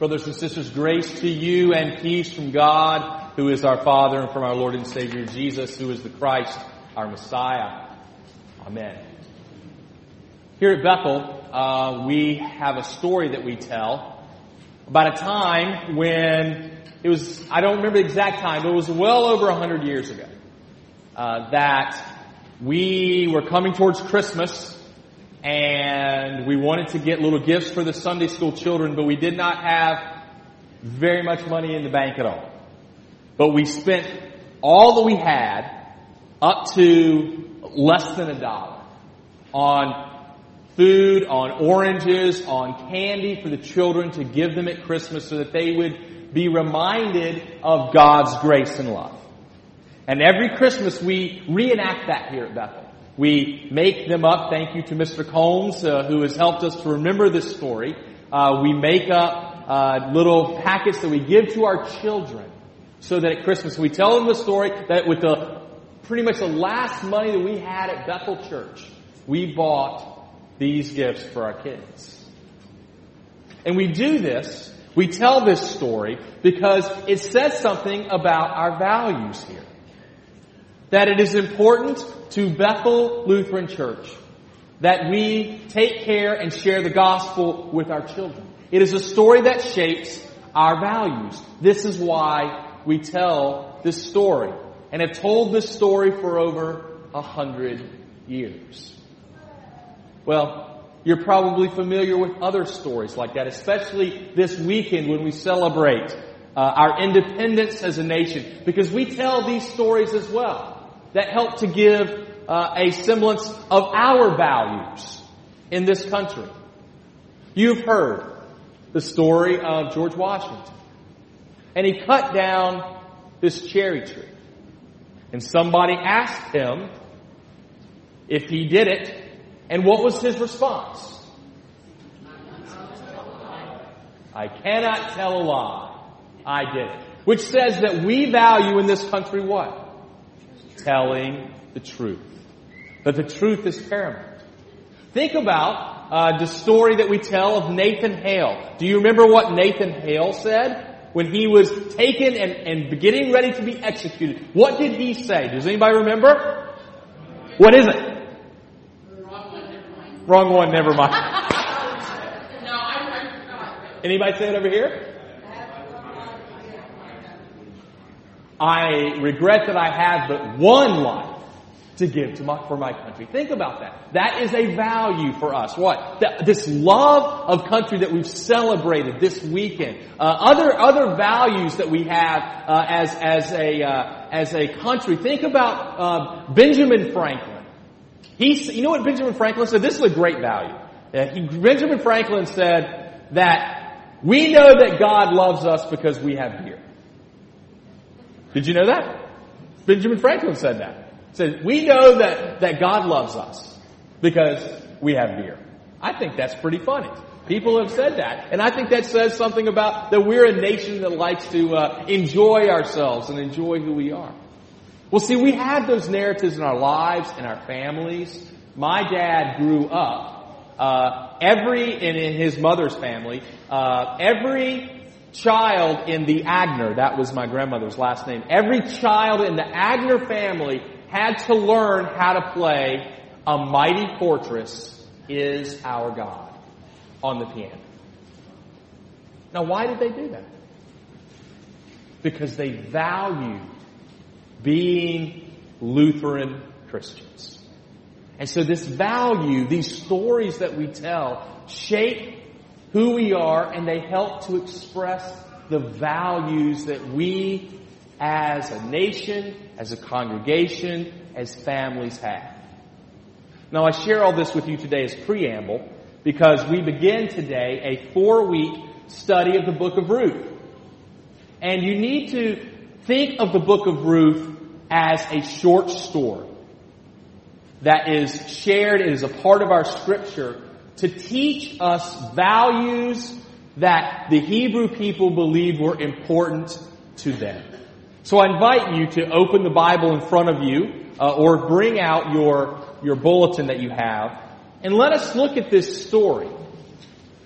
Brothers and sisters, grace to you and peace from God, who is our Father, and from our Lord and Savior Jesus, who is the Christ, our Messiah. Amen. Here at Bethel, we have a story that we tell about a time when it was, I don't remember the exact time, but it was well over 100 years ago, that we were coming towards Christmas. And we wanted to get little gifts for the Sunday school children, but we did not have very much money in the bank at all. But we spent all that we had, up to less than $1, on food, on oranges, on candy for the children to give them at Christmas so that they would be reminded of God's grace and love. And every Christmas we reenact that here at Bethel. We make them up. Thank you to Mr. Combs, who has helped us to remember this story. We make up little packets that we give to our children so that at Christmas we tell them the story that with pretty much the last money that we had at Bethel Church, we bought these gifts for our kids. And we do this, we tell this story because it says something about our values here. That it is important to Bethel Lutheran Church that we take care and share the gospel with our children. It is a story that shapes our values. This is why we tell this story and have told this story for over 100 years. Well, you're probably familiar with other stories like that, especially this weekend when we celebrate our independence as a nation, because we tell these stories as well that help to give a semblance of our values in this country. You've heard the story of George Washington. And he cut down this cherry tree. And somebody asked him if he did it, and what was his response? I cannot tell a lie. I did it. Which says that we value in this country what? Telling the truth. That the truth is paramount. Think about the story that we tell of Nathan Hale. Do you remember what Nathan Hale said when he was taken and getting ready to be executed? What did he say? Does anybody remember? What is it? Wrong one, never mind. Anybody say it over here? I regret that I have but one life to give for my country. Think about that. That is a value for us. What? This love of country that we've celebrated this weekend. Other values that we have as a country. Think about Benjamin Franklin. You know what Benjamin Franklin said? This is a great value. Benjamin Franklin said that we know that God loves us because we have beer. Did you know that? Benjamin Franklin said that. He said, we know that God loves us because we have beer. I think that's pretty funny. People have said that. And I think that says something about that we're a nation that likes to enjoy ourselves and enjoy who we are. Well, see, we have those narratives in our lives, in our families. My dad grew up, in his mother's family, every child in the Agner, that was my grandmother's last name, every child in the Agner family had to learn how to play A Mighty Fortress Is Our God on the piano. Now, why did they do that? Because they valued being Lutheran Christians. And so this value, these stories that we tell, shape who we are, and they help to express the values that we as a nation, as a congregation, as families have. Now, I share all this with you today as preamble because we begin today a 4-week study of the book of Ruth. And you need to think of the book of Ruth as a short story that is shared, it is a part of our scripture to teach us values that the Hebrew people believed were important to them. So I invite you to open the Bible in front of you or bring out your bulletin that you have and let us look at this story.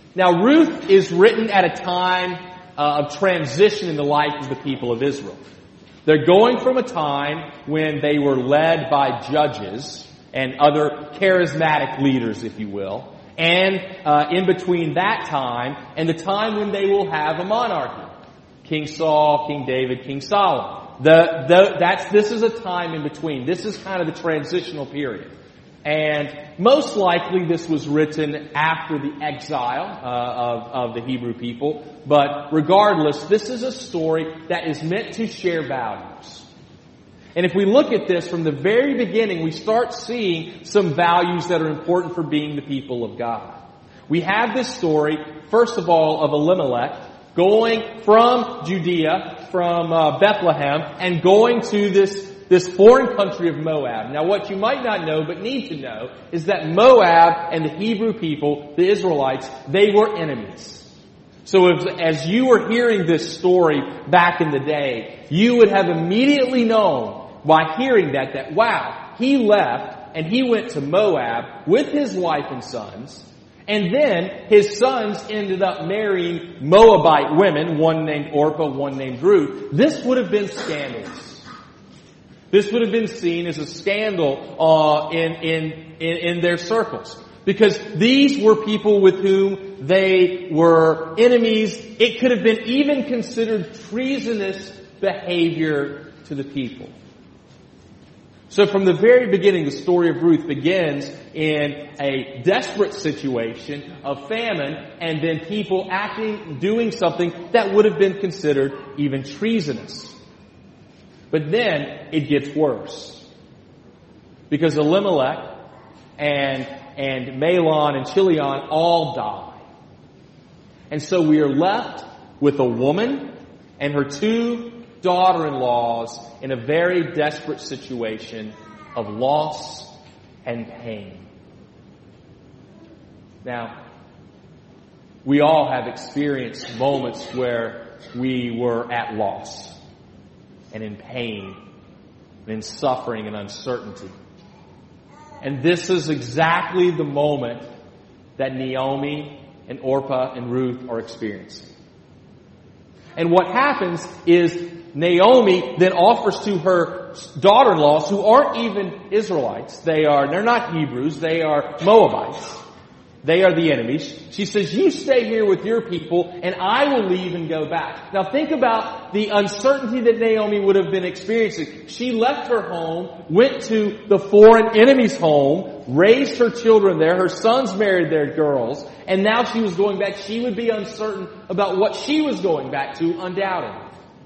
Now, Ruth is written at a time of transition in the life of the people of Israel. They're going from a time when they were led by judges and other charismatic leaders, if you will, and in between that time and the time when they will have a monarchy. King Saul, King David, King Solomon. This is a time in between. This is kind of the transitional period. And most likely this was written after the exile of the Hebrew people. But regardless, this is a story that is meant to share values. And if we look at this from the very beginning, we start seeing some values that are important for being the people of God. We have this story, first of all, of Elimelech going from Judea, from Bethlehem, and going to this foreign country of Moab. Now, what you might not know, but need to know, is that Moab and the Hebrew people, the Israelites, they were enemies. So as you were hearing this story back in the day, you would have immediately known by hearing that wow, he left and he went to Moab with his wife and sons. And then his sons ended up marrying Moabite women, one named Orpah, one named Ruth. This would have been scandalous. This would have been seen as a scandal in their circles. Because these were people with whom they were enemies. It could have been even considered treasonous behavior to the people. So from the very beginning, the story of Ruth begins in a desperate situation of famine, and then people doing something that would have been considered even treasonous. But then it gets worse. Because Elimelech and Mahlon and Chilion all die. And so we are left with a woman and her two daughter-in-laws in a very desperate situation of loss and pain. Now, we all have experienced moments where we were at loss and in pain and in suffering and uncertainty. And this is exactly the moment that Naomi and Orpah and Ruth are experiencing. And what happens is Naomi then offers to her daughter-in-laws, who aren't even Israelites, they're not Hebrews, they are Moabites. They are the enemies. She says, you stay here with your people and I will leave and go back. Now think about the uncertainty that Naomi would have been experiencing. She left her home, went to the foreign enemy's home, raised her children there, her sons married their girls, and now she was going back. She would be uncertain about what she was going back to, undoubtedly.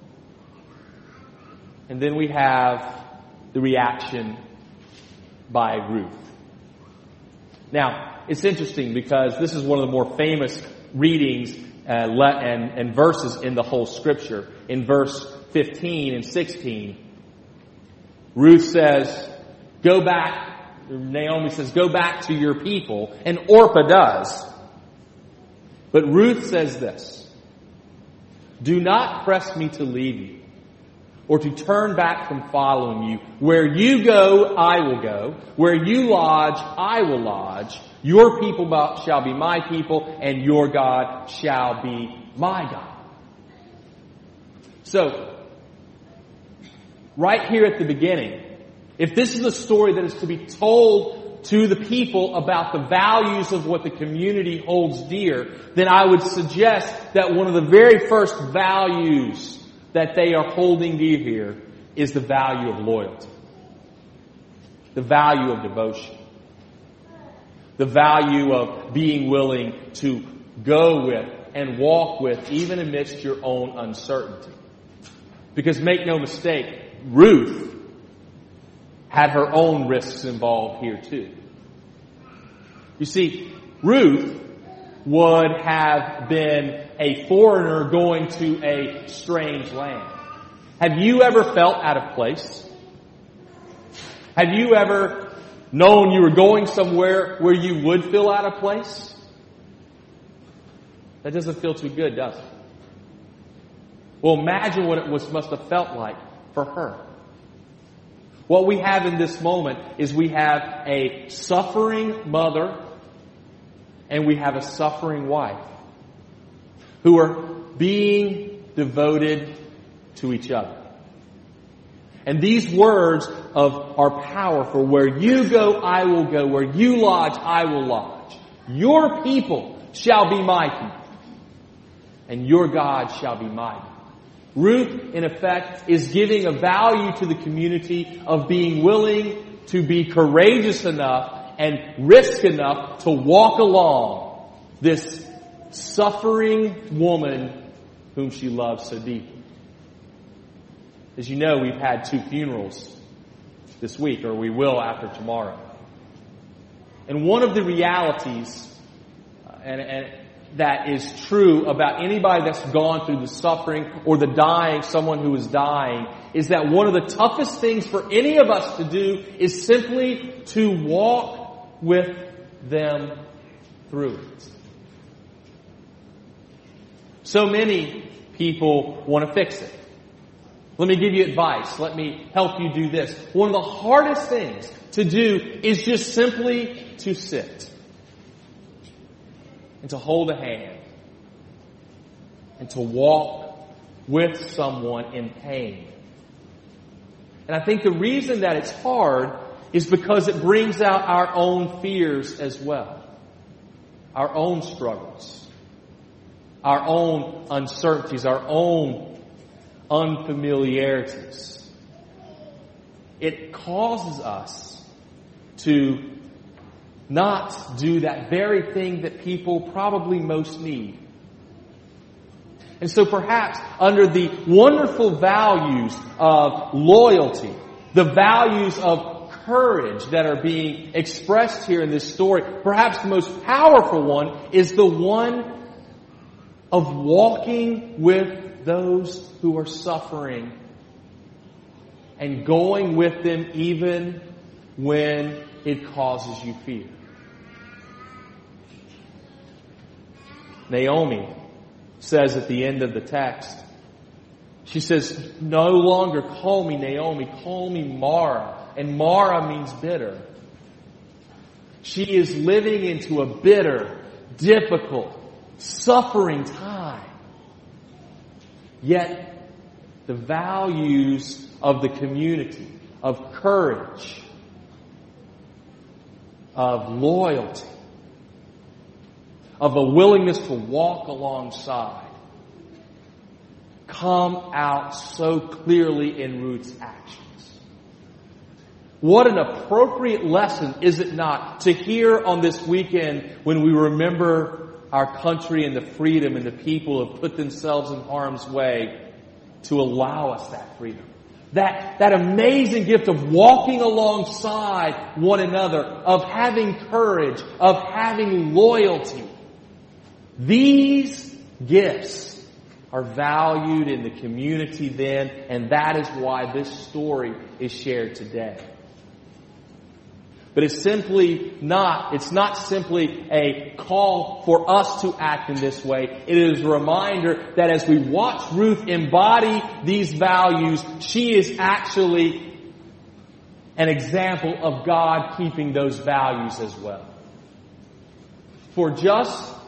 And then we have the reaction by Ruth. Now, it's interesting because this is one of the more famous readings and verses in the whole Scripture. In verse 15 and 16, Ruth says, go back. Naomi says, go back to your people. And Orpah does. But Ruth says this, do not press me to leave you, or to turn back from following you. Where you go, I will go. Where you lodge, I will lodge. Your people shall be my people, and your God shall be my God. So, right here at the beginning, if this is a story that is to be told to the people about the values of what the community holds dear, then I would suggest that one of the very first values that they are holding dear here is the value of loyalty. The value of devotion. The value of being willing to go with and walk with even amidst your own uncertainty. Because make no mistake, Ruth had her own risks involved here too. You see, Ruth would have been a foreigner going to a strange land. Have you ever felt out of place? Have you ever known you were going somewhere where you would feel out of place? That doesn't feel too good, does it? Well, imagine what it must have felt like for her. What we have in this moment is we have a suffering mother and we have a suffering wife who are being devoted to each other. And these words are powerful. Where you go, I will go. Where you lodge, I will lodge. Your people shall be my people, and your God shall be my God. Ruth, in effect, is giving a value to the community of being willing to be courageous enough and risk enough to walk along this suffering woman whom she loves so deeply. As you know, we've had 2 funerals this week, or we will after tomorrow. And one of the realities and that is true about anybody that's gone through the suffering or the dying, someone who is dying, is that one of the toughest things for any of us to do is simply to walk with them through it. So many people want to fix it. Let me give you advice. Let me help you do this. One of the hardest things to do is just simply to sit and to hold a hand and to walk with someone in pain. And I think the reason that it's hard is because it brings out our own fears as well. Our own struggles. Our own uncertainties. Our own unfamiliarities. It causes us to not do that very thing that people probably most need. And so perhaps under the wonderful values of loyalty, the values of courage that are being expressed here in this story, perhaps the most powerful one is the one of walking with those who are suffering and going with them even when it causes you fear. Naomi says at the end of the text, she says, no longer call me Naomi, call me Mara. And Mara means bitter. She is living into a bitter, difficult, suffering time. Yet the values of the community, of courage, of loyalty, of a willingness to walk alongside, come out so clearly in Ruth's actions. What an appropriate lesson, is it not, to hear on this weekend when we remember our country and the freedom and the people have put themselves in harm's way to allow us that freedom. That amazing gift of walking alongside one another, of having courage, of having loyalty. These gifts are valued in the community then, and that is why this story is shared today. But it's not simply a call for us to act in this way. It is a reminder that as we watch Ruth embody these values, she is actually an example of God keeping those values as well. For just